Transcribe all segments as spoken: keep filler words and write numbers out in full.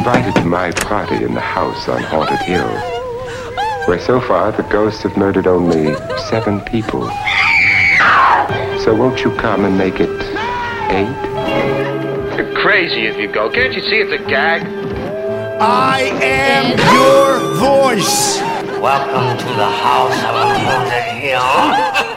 invited to my party in the house on Haunted Hill, where so far the ghosts have murdered only seven people. So won't you come and make it eight? You're crazy if you go. Can't you see it's a gag? I am your voice. Welcome to the house of a Haunted Hill.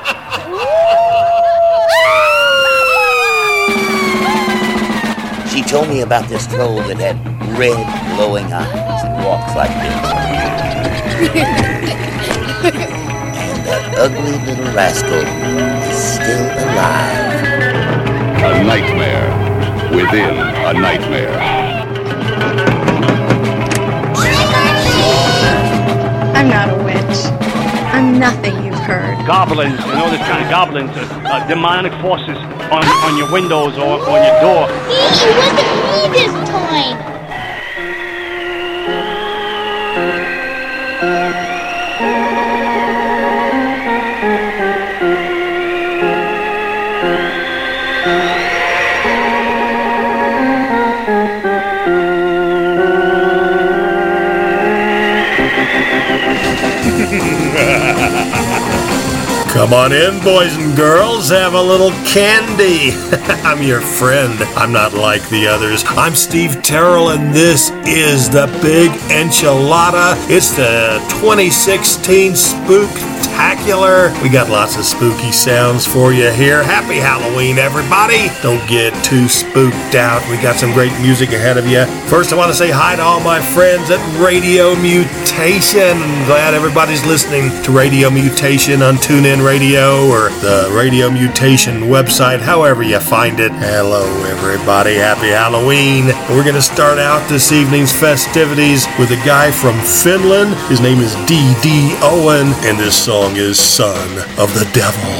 She told me about this troll that had red, glowing eyes and walks like this. And that ugly little rascal is still alive. A nightmare within a nightmare. I'm not a witch. I'm nothing you've heard. Goblins and all this kind of goblins, uh, uh, demonic forces on, on your windows or on your door. It wasn't me this time. Come on in, boys and girls, have a little candy. I'm your friend. I'm not like the others. I'm Steve Terrell, and this is the Big Enchilada. It's the twenty sixteen Spooktacular. We got lots of spooky sounds for you here. Happy Halloween, everybody. Don't get too spooked out. We got some great music ahead of you. First, I want to say hi to all my friends at Radio Mutation. Glad everybody's listening to Radio Mutation on TuneIn Radio or the Radio Mutation website, however you find it. Hello, everybody. Happy Halloween. We're going to start out this evening's festivities with a guy from Finland. His name is D D Owen, and this song is Son of the Devil.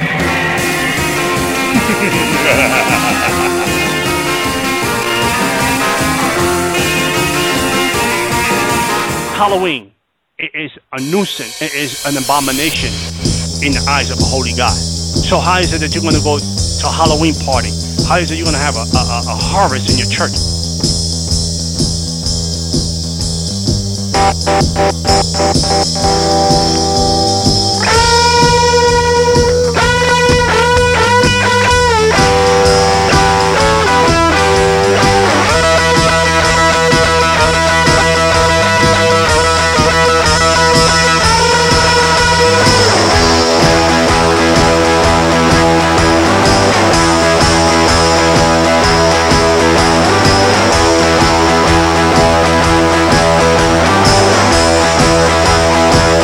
Halloween is a nuisance. It is an abomination in the eyes of a holy God. So how is it that you're going to go to a Halloween party? How is it you're going to have a, a, a harvest in your church? Thank you.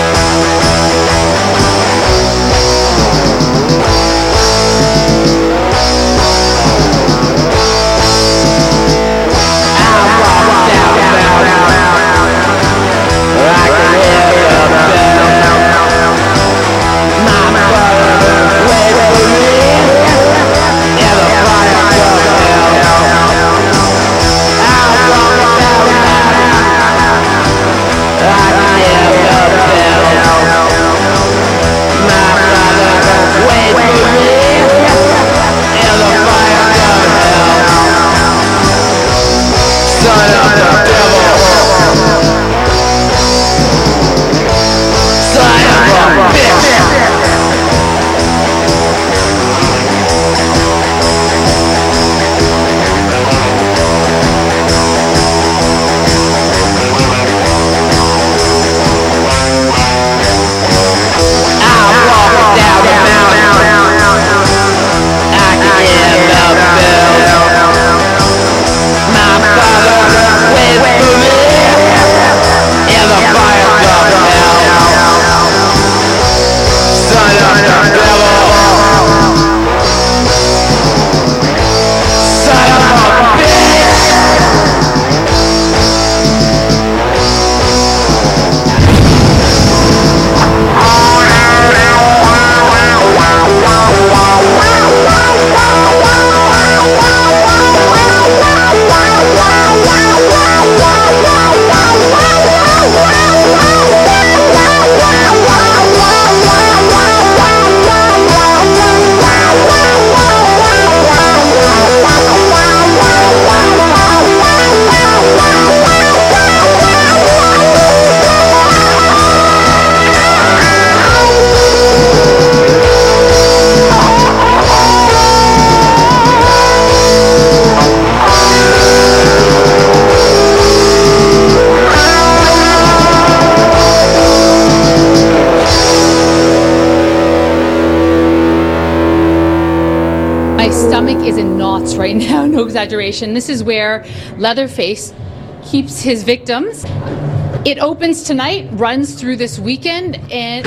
My stomach is in knots right now, no exaggeration. This is where Leatherface keeps his victims. It opens tonight, runs through this weekend, and...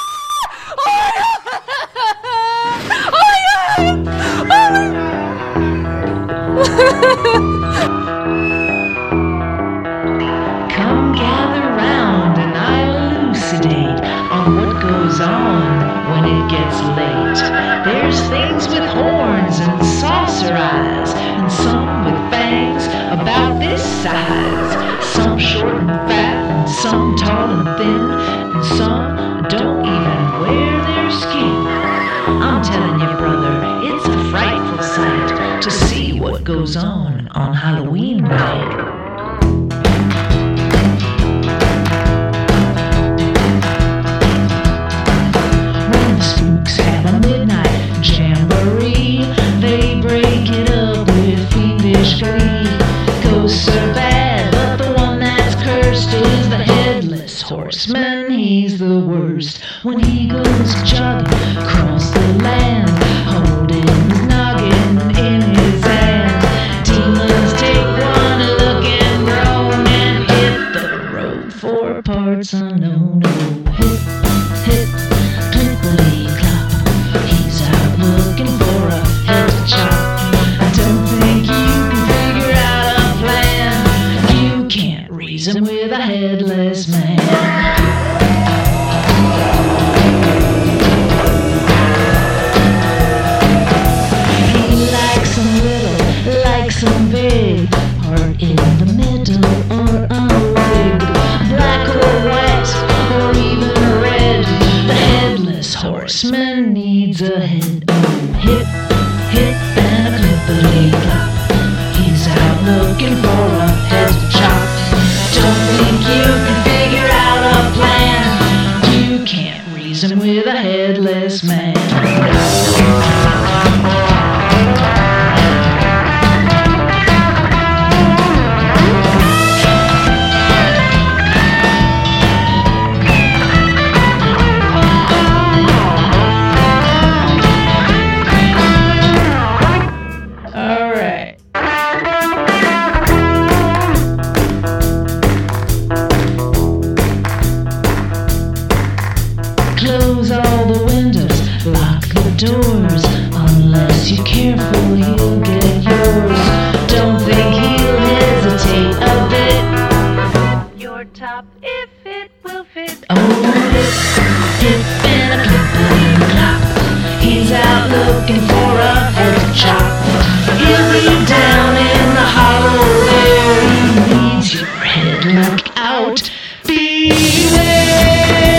Come gather round and I'll elucidate on what goes on when it gets late. There's things with horns and saucer eyes, and some with fangs about this size. Some short and fat, and some tall and thin, and some don't even wear their skin. I'm telling you, brother, it's a frightful sight to see what goes on on Halloween night. When the spooks have a midnight jamboree, they break it up with fiendish glee. Ghosts are bad, but the one that's cursed is the headless horseman. He's the worst when he goes jogging across the land, holding his noggin in his hand. Demons take one look and groan and hit the road for parts unknown. Oh, hit, hit, clippity clop. He's out looking for a head to chop. I don't think you can figure out a plan. You can't reason with a headless man. Some big part in the middle or a wig, black or white or even red. The headless horseman needs a head. Oh, hip, hip and a clippity clop. He's out looking for a head to chop. Don't think you can figure out a plan. You can't reason with a headless man. Close all the windows, lock the doors. Unless you're careful, he'll get yours. Don't think he'll hesitate a bit. Your top, if it will fit. Oh, hip, hip and a clippity clop. He's out looking for a head to chop. He'll be down in the hollow there. He needs your head. Look out, beware.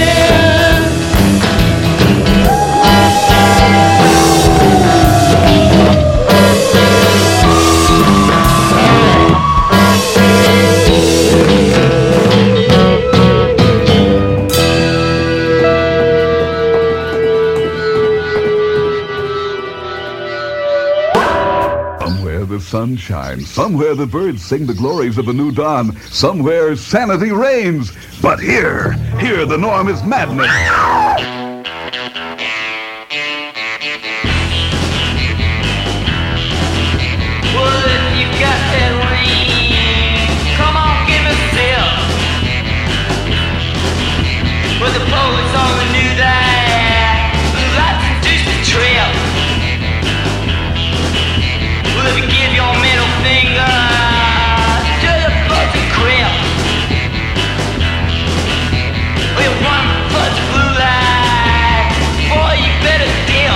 Sunshine. Somewhere the birds sing the glories of a new dawn. Somewhere sanity reigns. But here, here the norm is madness. Well, if you got that ring, come on, give a sip. Well, the poets only knew that. Let's induce the trip. Well, if you give your middle finger to the fucking crib, we'll run for the blue light. Boy, you better deal.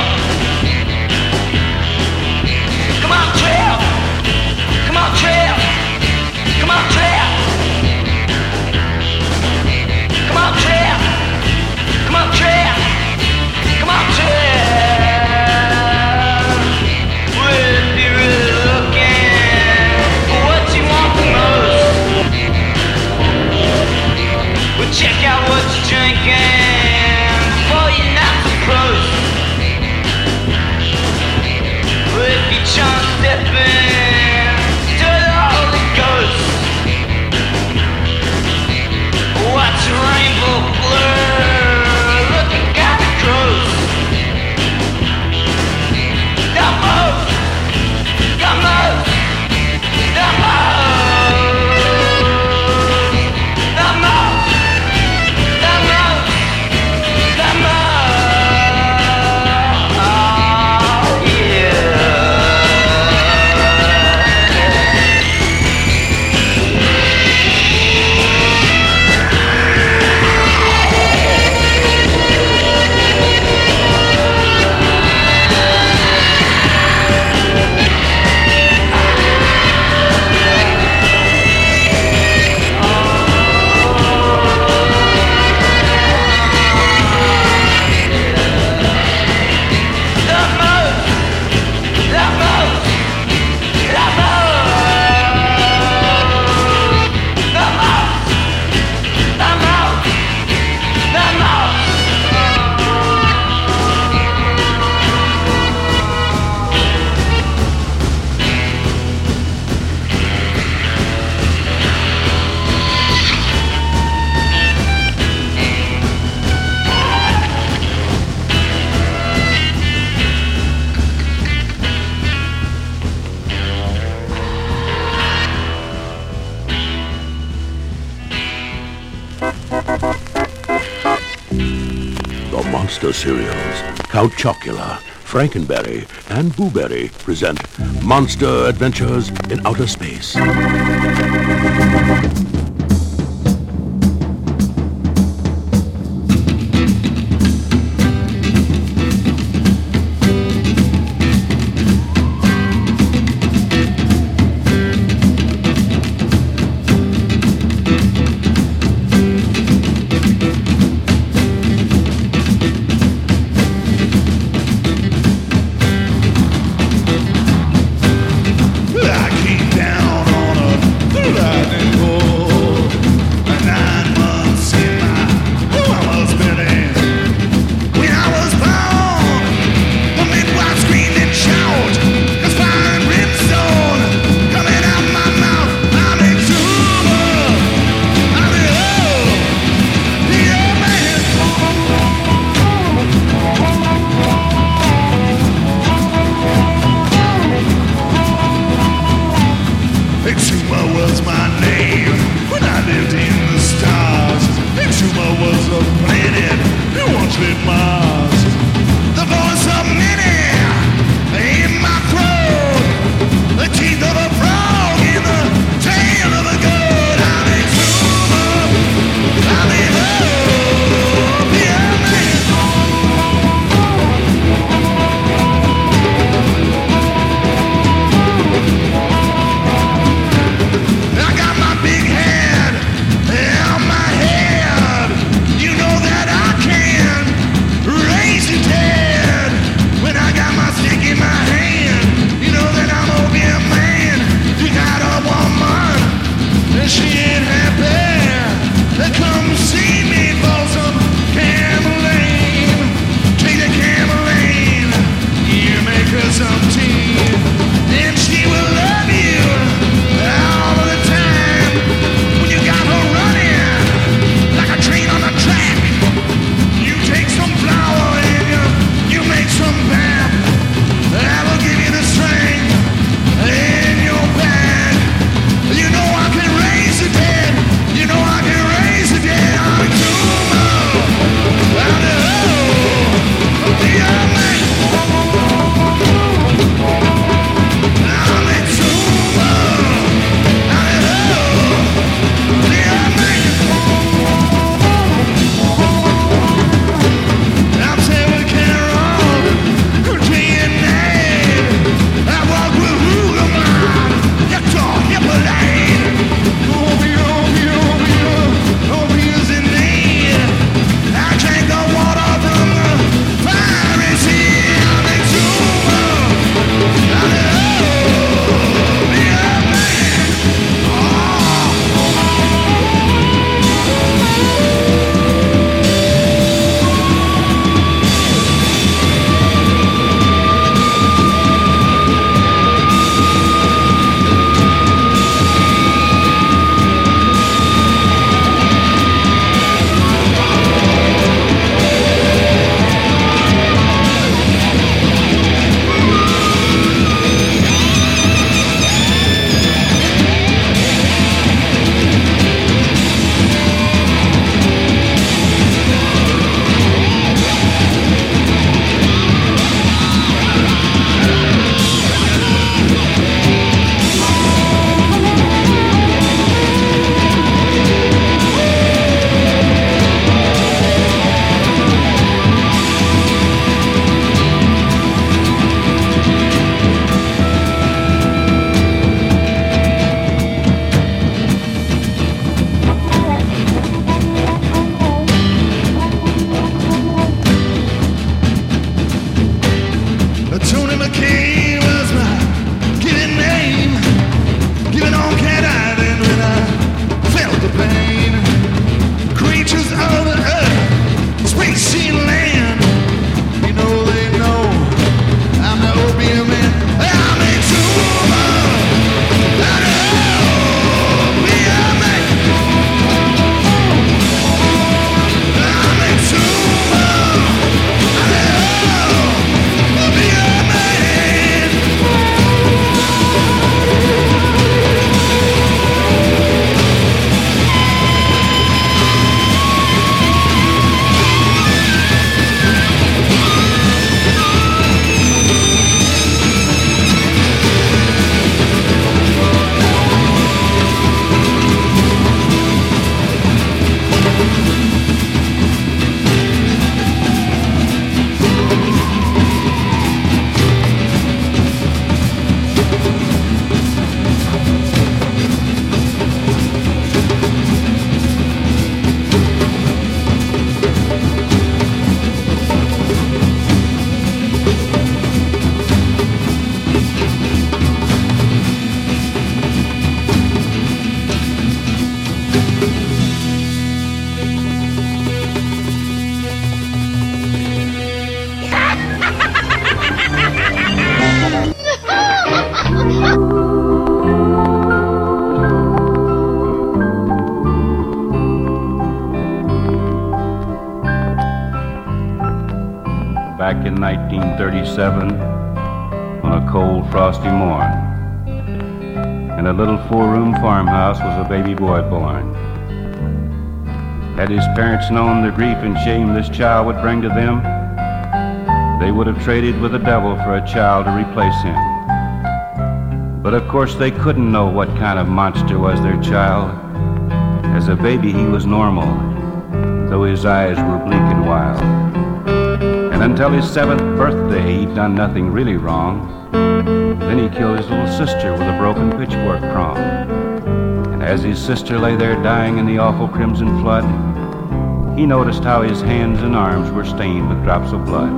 Come on, trail. Come on, trail. Come on, trail. Come on, trail. Come on, trail. Come on, trail. Check out what you're drinking before you knock the close. Well, if you chunk stepping to the Holy Ghost, watch the rainbow blur. The Monster Cereals, Count Chocula, Frankenberry, and Booberry present Monster Adventures in Outer Space. You know I can raise the dead. You know I can raise the dead. in nineteen thirty-seven on a cold, frosty morn. In a little four-room farmhouse was a baby boy born. Had his parents known the grief and shame this child would bring to them, they would have traded with the devil for a child to replace him. But of course they couldn't know what kind of monster was their child. As a baby he was normal, though his eyes were bleak and wild. And until his seventh birthday he'd done nothing really wrong. Then he killed his little sister with a broken pitchfork prong. And as his sister lay there dying in the awful crimson flood, he noticed how his hands and arms were stained with drops of blood.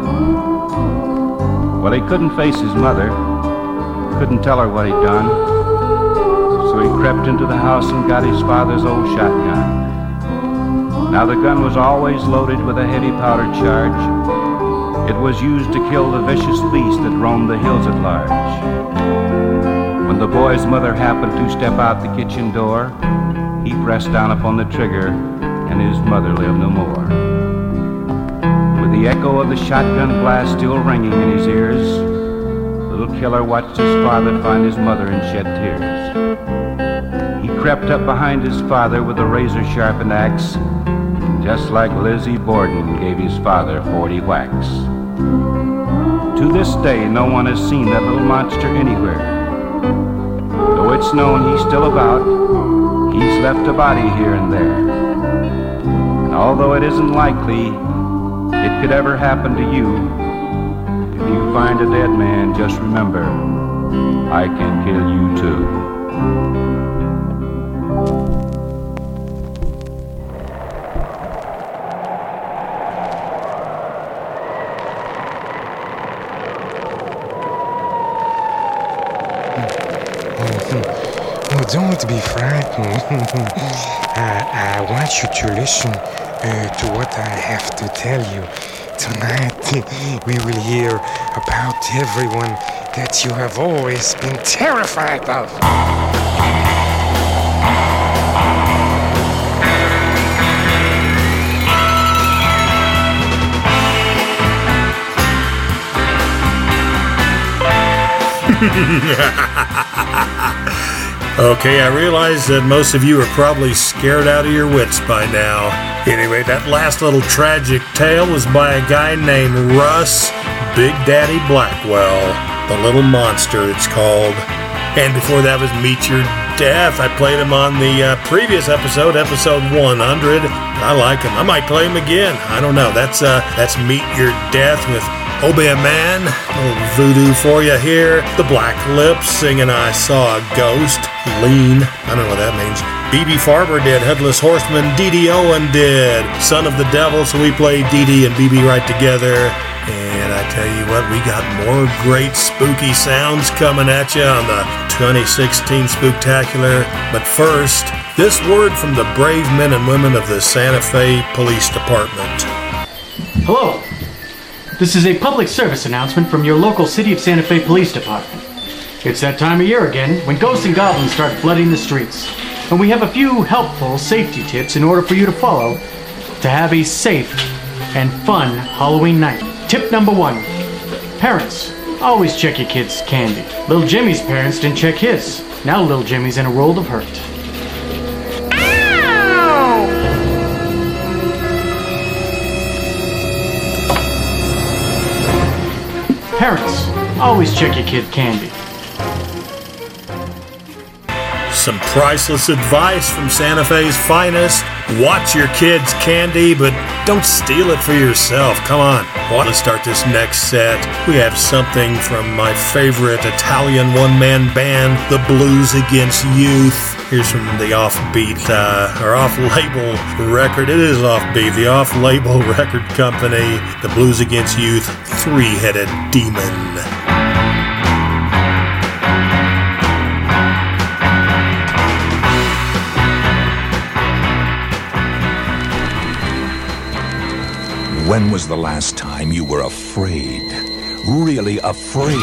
Well, he couldn't face his mother, couldn't tell her what he'd done, so he crept into the house and got his father's old shotgun. Now the gun was always loaded with a heavy powder charge. It was used to kill the vicious beast that roamed the hills at large. When the boy's mother happened to step out the kitchen door, he pressed down upon the trigger and his mother lived no more. With the echo of the shotgun blast still ringing in his ears, little killer watched his father find his mother and shed tears. He crept up behind his father with a razor-sharpened axe, just like Lizzie Borden gave his father forty whacks. To this day, no one has seen that little monster anywhere. Though it's known he's still about, he's left a body here and there. And although it isn't likely it could ever happen to you, if you find a dead man, just remember, I can kill you too. Don't be frightened. I, I want you to listen uh, to what I have to tell you. Tonight, we will hear about everyone that you have always been terrified of. Okay, I realize that most of you are probably scared out of your wits by now. Anyway, that last little tragic tale was by a guy named Russ Big Daddy Blackwell. The Little Monster, it's called. And before that was Meet Your Death. I played him on the uh, previous episode, episode one hundred. I like him. I might play him again. I don't know. That's uh, that's Meet Your Death with Obey a Man. A little voodoo for you here. The Black Lips singing I Saw a Ghost. Lean. I don't know what that means. B B Farber did Headless Horseman. D D Owen did Son of the Devil. So we played D D and B B right together. And I tell you what, we got more great spooky sounds coming at you on the twenty sixteen Spooktacular. But first, this word from the brave men and women of the Santa Fe Police Department. Hello. This is a public service announcement from your local City of Santa Fe Police Department. It's that time of year again when ghosts and goblins start flooding the streets. And we have a few helpful safety tips in order for you to follow to have a safe and fun Halloween night. Tip number one. Parents, always check your kids' candy. Little Jimmy's parents didn't check his. Now little Jimmy's in a world of hurt. Parents, always check your kid candy. Some priceless advice from Santa Fe's finest. Watch your kids' candy, but don't steal it for yourself. Come on. Well, let's start this next set. We have something from my favorite Italian one-man band, The Blues Against Youth. Here's from the Offbeat, uh, or Off-Label record. It is Offbeat, the Off-Label record company. The Blues Against Youth, Three-Headed Demon. When was the last time you were afraid? Really afraid?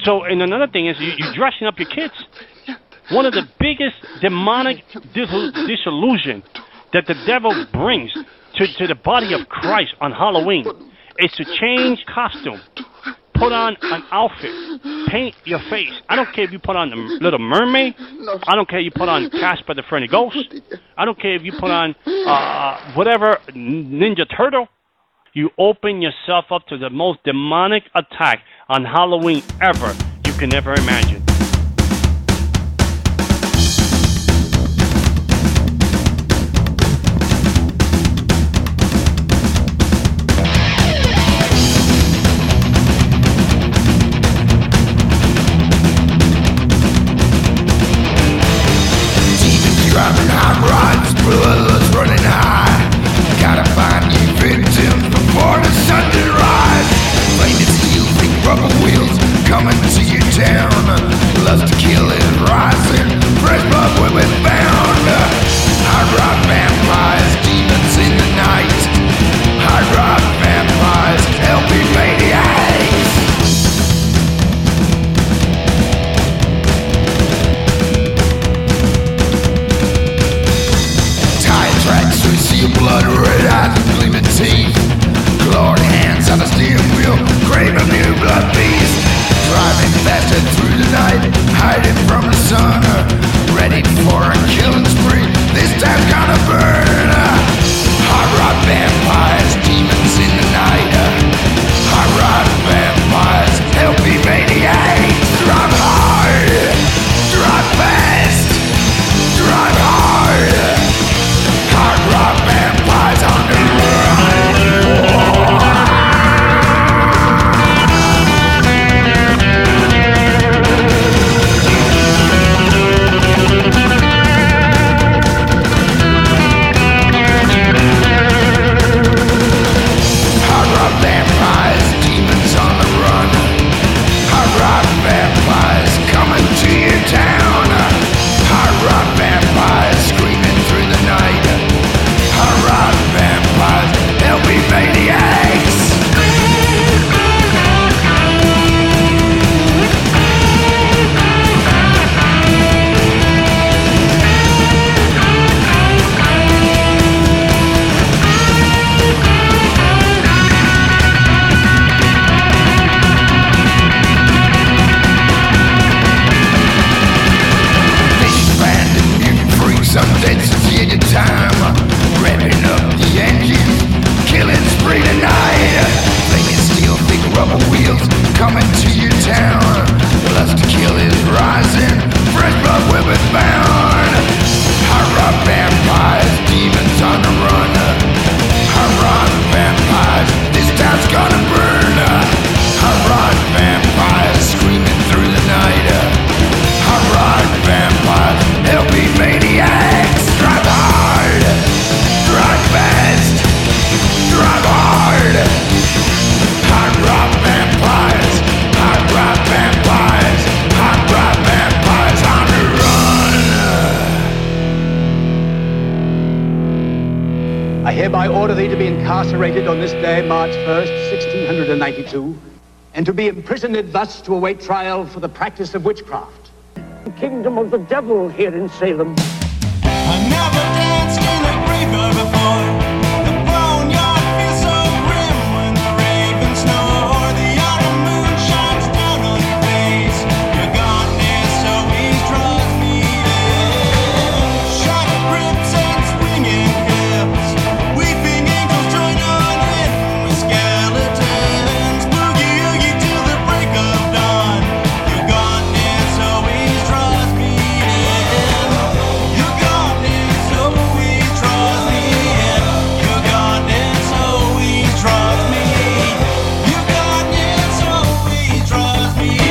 So, and another thing is you, you're dressing up your kids. One of the biggest demonic dis- disillusion that the devil brings to, to the body of Christ on Halloween is to change costume, put on an outfit, paint your face. I don't care if you put on the Little Mermaid. I don't care if you put on Casper the Friendly Ghost. I don't care if you put on uh, whatever Ninja Turtle. You open yourself up to the most demonic attack on Halloween ever you can ever imagine. Driving hot rods, bloodlust running high. Gotta find new victims before the sun to rise. Flaming steel, big rubber wheels coming to your town. Lust to kill is rising, fresh blood will be found. Hard rock vampires, demons in the night. Hard rock vampires, L P maniacs. Tracks, we see your blood, red eyes and gleaming teeth. Clawed hands on the steering wheel, craving new blood beast. Driving faster through the night, hiding from the sun. Ready for a killing spree, this time's gonna burn. Hard rock vampires, demons in the night. Hard rock vampires, L P maniacs. Drive hard, drive fast, drive hard. Hard rock vampires on the Hard rock vampires, demons on the run. Hard rock vampires coming to your town. Hard rock vampires screaming through the night. Hard rock vampires, they'll be maniacs. Some density at a time, revving up the engines, killing spree tonight. Flaming steel, big rubber wheels coming to your town. Lust to kill is rising, fresh blood will be found. Hard rock vampires, demons on the run. Hard rock vampires, this town's gonna burn. Hard rock vampires screaming through the night. Hard rock vampires, they'll be maniacs. Drive hard, drive fast, drive hard. Hard rock vampires, hard rock vampires, hard rock vampires on the run. I hereby order thee to be incarcerated on this day, March first, sixteen ninety-two, and to be imprisoned thus to await trial for the practice of witchcraft. The kingdom of the devil here in Salem. I never danced in a graveyard before. The boneyard feels so grim when the ravens snore. The autumn moon shines down on your face. Your godness always draws me in. Sharp grips and swinging hips. Weeping angels join on in with skeletons. Boogie oogie till the break of dawn. Your godness always draws me in. Your godness always draws me in. Your godness always draws me in. Your godness always draws me in.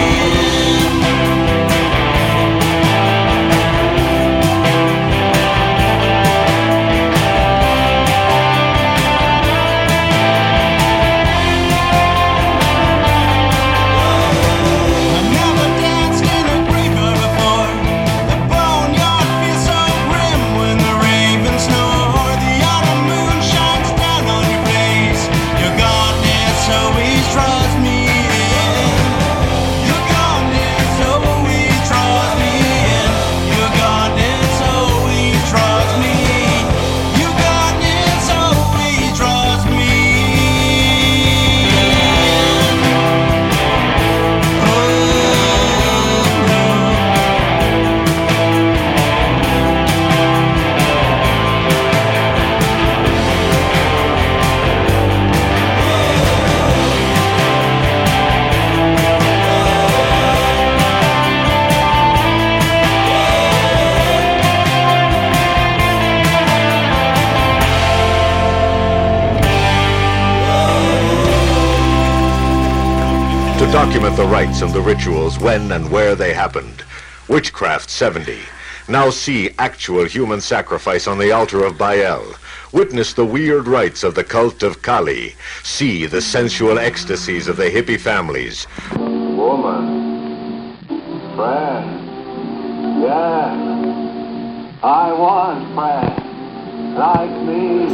Document the rites and the rituals when and where they happened. Witchcraft seventy. Now see actual human sacrifice on the altar of Baal. Witness the weird rites of the cult of Kali. See the sensual ecstasies of the hippie families. Woman. Friend. Yeah. I want friends like me.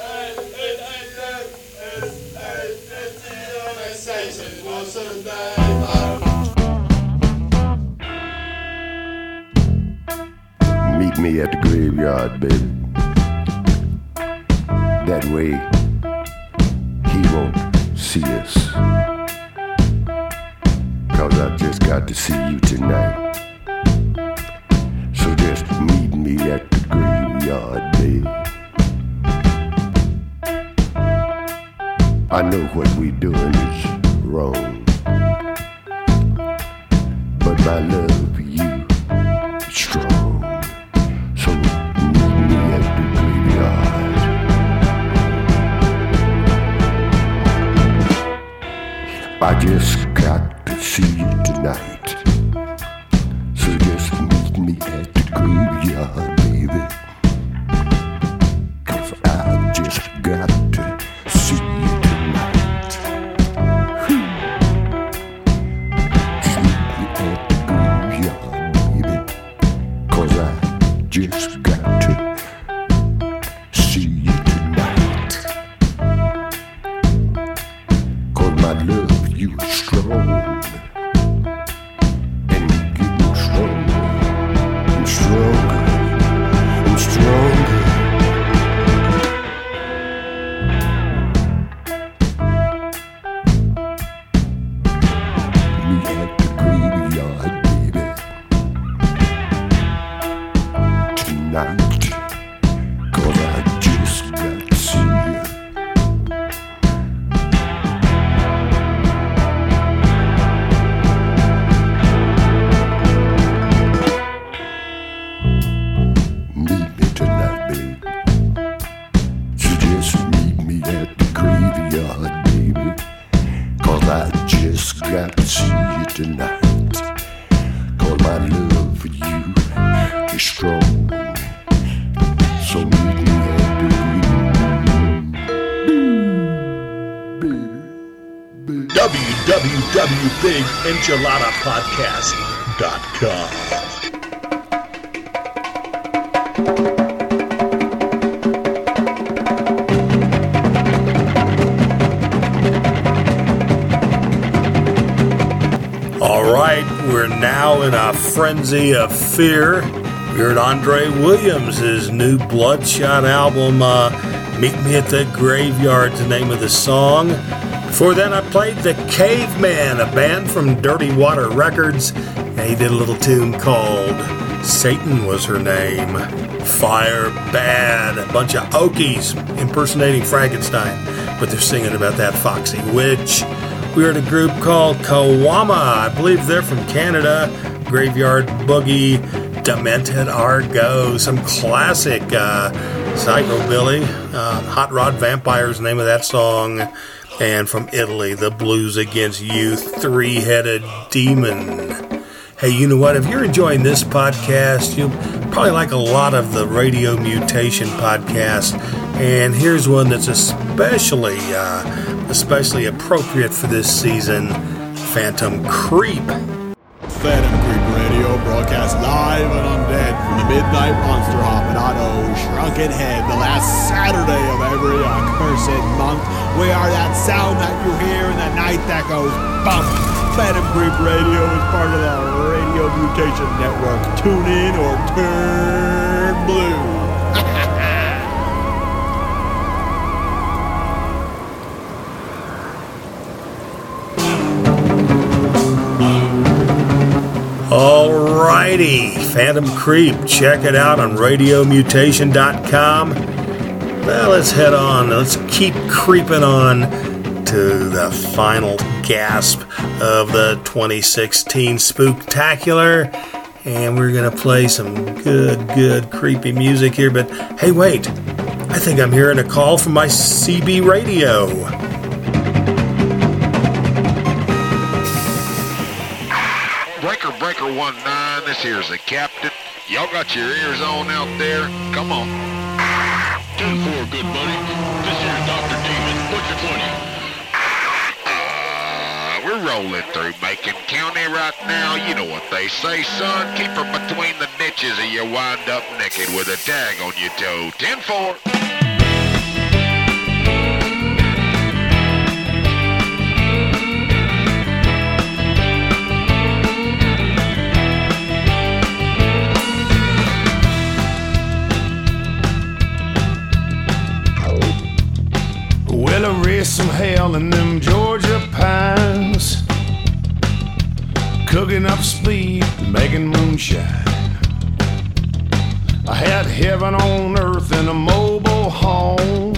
Satan was a man. me at the graveyard, baby. That way, he won't see us. 'Cause I just got to see you tonight. So just meet me at the graveyard, baby. I know what we doing is wrong, but my love for you is strong. So meet me at the graveyard. I just got to see you tonight. So just meet me at the graveyard, baby. 'Cause I just got to see you tonight. Just meet me at the graveyard, baby. 'Cause I just got to see you tonight. 'Cause my love for you is strong. And getting stronger and stronger and stronger. Me at the graveyard, baby. Tonight. 'Cause I just got to see you. Meet me tonight, baby. So just meet me at the graveyard, baby. 'Cause I just got to see you tonight. 'Cause my love for you is strong. So meet me at the w w w dot big enchilada podcast dot com. All right, we're now in a frenzy of fear. We heard Andre Williams' new Bloodshot album, uh, Meet Me at the Graveyard's the name of the song. Before then, I played The Caveman, a band from Dirty Water Records, and he did a little tune called Satan Was Her Name. Fire Bad, a bunch of Okies impersonating Frankenstein, but they're singing about that foxy witch. We heard a group called Kawama, I believe they're from Canada. Graveyard Boogie, Demented Argo, some classic uh, psychobilly. Uh, Hot Rod Vampire's the name of that song. And from Italy, The Blues Against Youth, Three-Headed Demon. Hey, you know what? If you're enjoying this podcast, you'll probably like a lot of the Radio Mutation podcasts. And here's one that's especially, uh, especially appropriate for this season, Phantom Creep. Phantom Creep Radio broadcast live and undead from the Midnight Monster Hop at Otto Shrunken Head, the last Saturday of every accursed month. We are that sound that you hear in the night that goes bump. Phantom Creep Radio is part of the Radio Mutation Network. Tune in or turn blue. Alrighty, Phantom Creep, check it out on radio mutation dot com. Well, let's head on. Let's keep creeping on to the final gasp of the twenty sixteen Spooktacular. And we're going to play some good, good, creepy music here. But hey, wait. I think I'm hearing a call from my C B radio. Breaker, breaker one nine, this here's the captain. Y'all got your ears on out there? Come on. ten four, good buddy. This here's Doctor Demon. What's your twenty? Uh, we're rolling through Macon County right now. You know what they say, son. Keep her between the niches or you wind up naked with a tag on your toe. ten four. smelling them Georgia pines, cooking up speed, making moonshine. I had heaven on earth in a mobile home,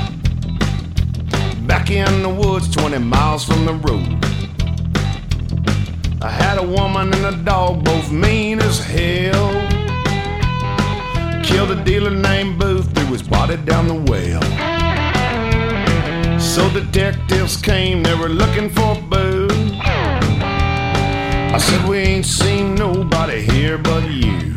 back in the woods twenty miles from the road. I had a woman and a dog, both mean as hell. Killed a dealer named Booth, threw his body down the well. So detectives came, they were looking for Boo. I said, we ain't seen nobody here but you.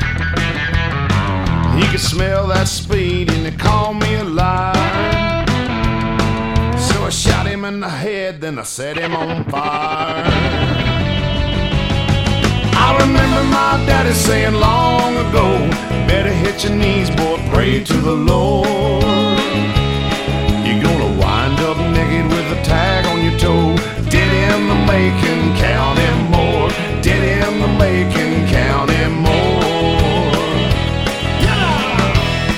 He could smell that speed and he called me a liar. So I shot him in the head, then I set him on fire. I remember my daddy saying long ago, better hit your knees, boy, pray to the Lord. You're gonna wind up naked with a tag on your toe. Did in the making, count him more. Did in the making, count him more. Yeah!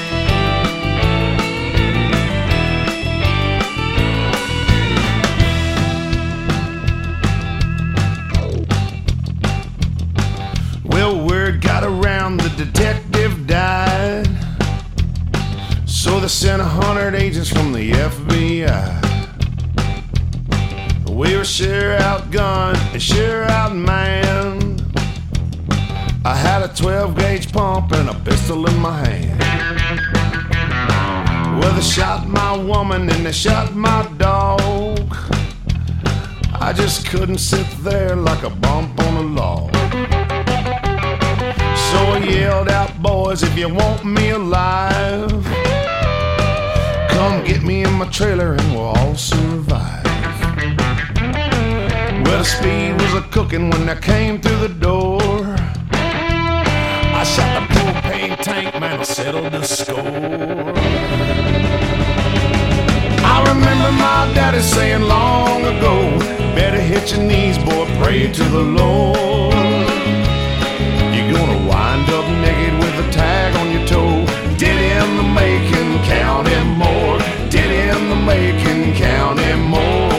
Well, word got around, the detective died. So they sent a hundred agents from the F B I. We were sure outgunned and sure outmanned. I had a twelve gauge pump and a pistol in my hand. Well, they shot my woman and they shot my dog. I just couldn't sit there like a bump on a log. So I yelled out, boys, if you want me alive, come get me in my trailer and we'll all survive. Well, the speed was a-cooking when I came through the door. I shot the propane tank, man, I settled the score. I remember my daddy saying long ago, better hit your knees, boy, pray to the Lord. You're gonna wind up naked with a tag on your toe. Did in the making, count him more. Did in the making, count him more.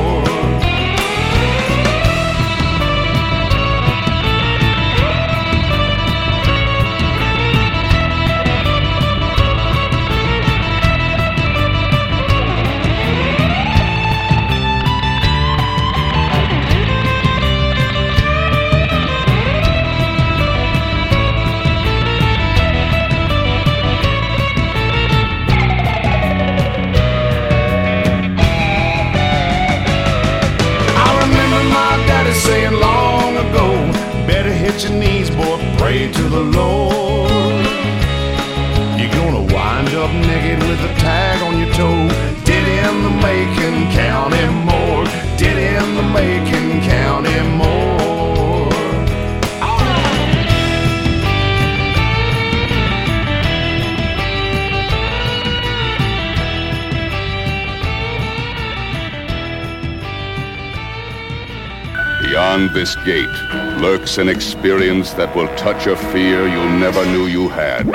Saying long ago, better hit your knees, boy, pray to the Lord. You're gonna wind up naked with a tag on your toe. Did in the making, count him more. Did in the making, count him more. Beyond this gate lurks an experience that will touch a fear you never knew you had.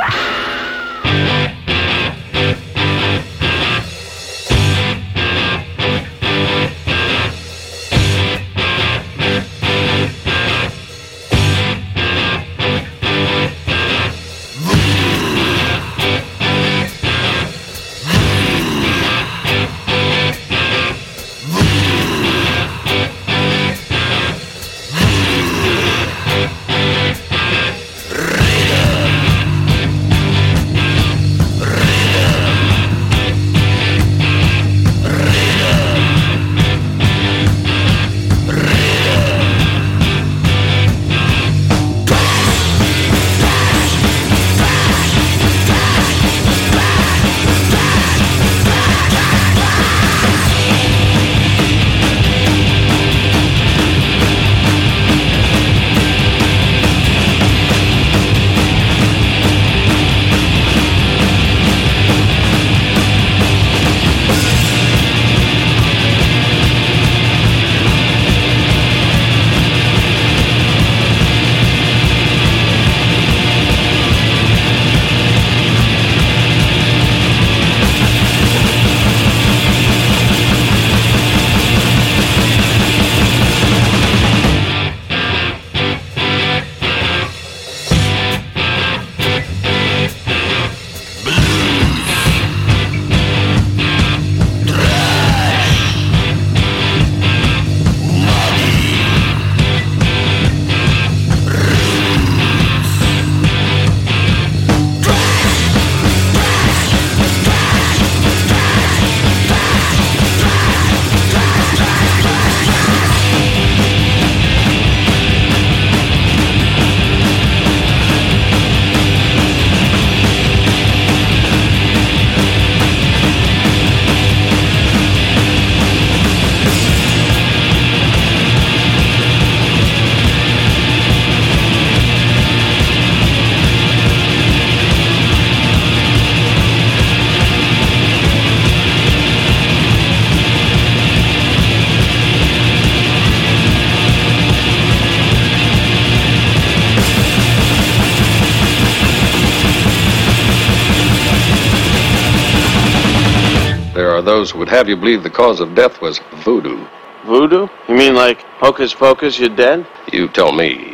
those who would have you believe the cause of death was voodoo. Voodoo? You mean like hocus pocus, you're dead? You tell me.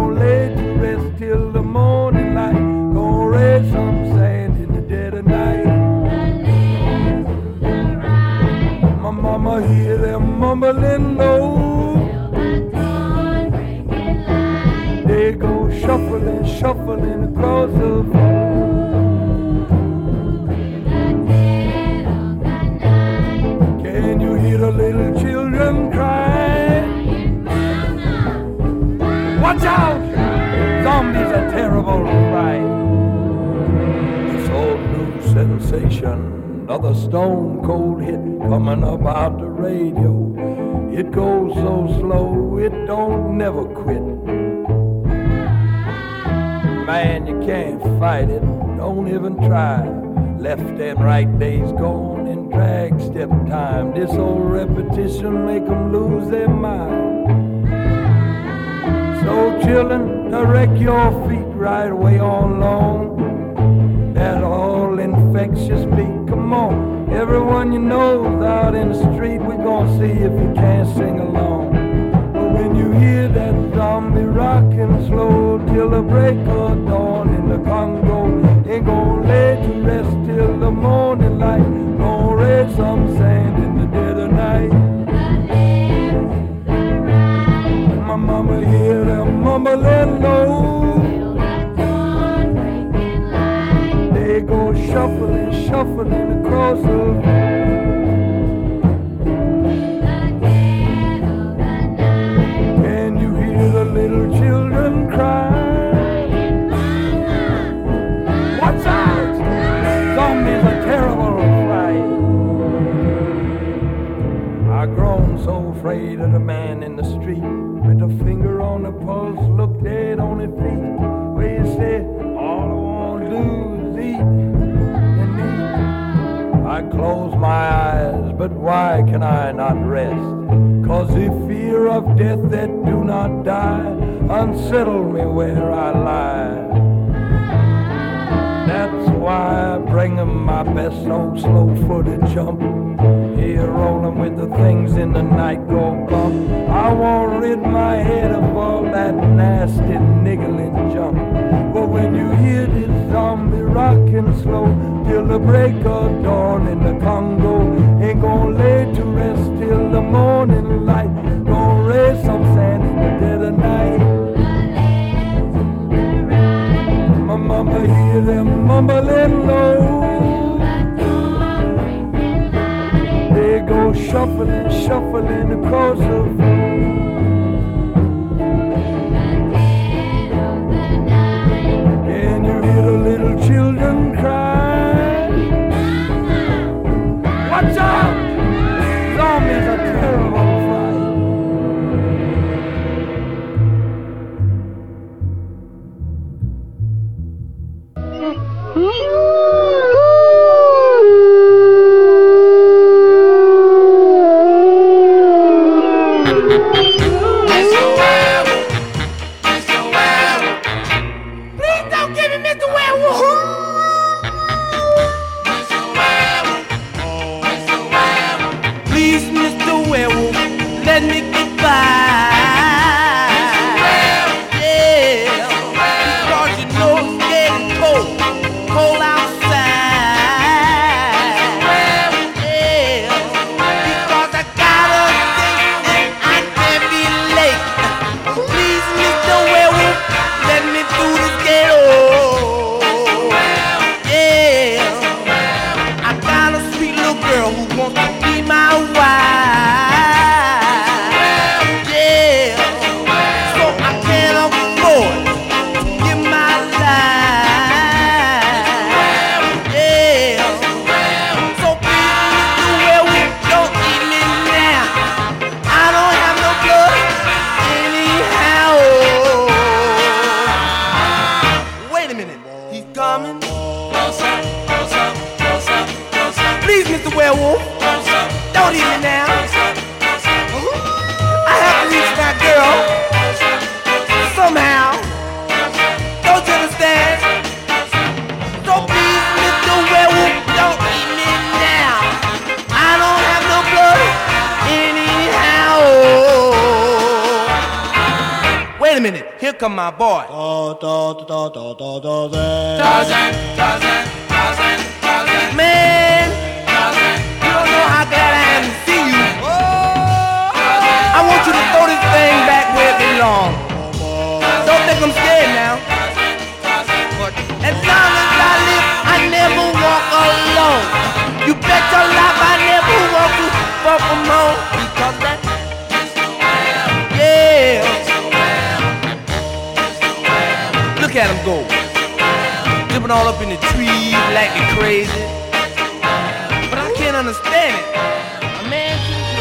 Till the morning light, gonna raise some sand in the dead of night. mumbling low. They go shuffling, shuffling across the floor. Can you hear the little children cry? Watch out! Zombies are terrible to fight. This old new sensation, another stone cold hit coming up out the radio. It goes so slow, it don't never quit. Man, you can't fight it, don't even try. Left and right days gone in drag step time. This old repetition make them lose their mind. So children, direct your feet right away on long. That all infectious beat, come on. Everyone you know's out in the street, we gonna see if you can't sing along. But when you hear that zombie rockin' slow till the break of dawn in the Congo, ain't gonna lay to rest till the morning light. Gonna raise some sand in the dead of night. My mama hear them mumbling low. They go shuffling, shuffling across the floor. Can you hear the little children cry? Watch out! Zombies are terrible to fight. I grown so afraid of the man in the street with a finger on the pulse, look dead on his feet. Where you say, all I wanna do is eat and eat. I close my eyes, but why can I not rest? Cause the fear of death that do not die unsettle me where I lie. That's why I bring 'em my best old slow-footed jump. Here rolling with the things in the night go bump. I won't rid my head of all that nasty niggling junk. But when you hear this zombie rockin' slow till the break of dawn in the Congo, ain't gonna lay to rest till the morning light. Gonna raise some sand in the dead of night. My mama hear them mumbling low. They go shuffling, shuffling across the floor. Can you hear the little children cry? Watch out! Zombies are terrible to fight. Come my boy. Tarzan, Tarzan, Tarzan, Tarzan. Man, Tarzan, you don't know how glad I am to see you. Oh, I want you to throw this thing back where it belongs. Don't think I'm scared now. But as long as I live, I never walk alone. You bet your life I never walk to fuck alone. Because that, yeah. Look at them go. Dipping all up in the trees like they crazy. But I can't understand it. A man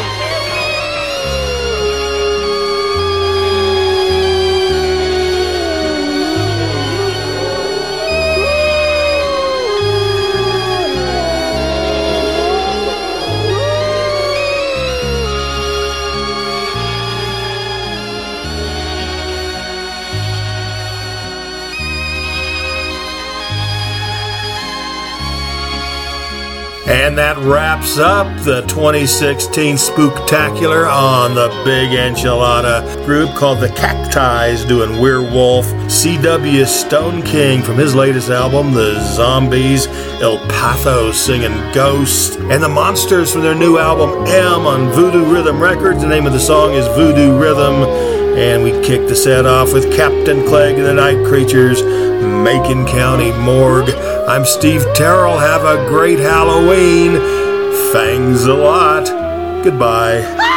And that wraps up the twenty sixteen Spooktacular on the Big Enchilada. Group called the Cacti's doing Werewolf. C W Stone King from his latest album, The Zombies. El Pathos singing Ghost. And the Monsters from their new album M on Voodoo Rhythm Records. The name of the song is Voodoo Rhythm. And we kick the set off with Captain Clegg and the Night Creatures, Macon County Morgue. I'm Steve Terrell. Have a great Halloween. Thanks a lot. Goodbye.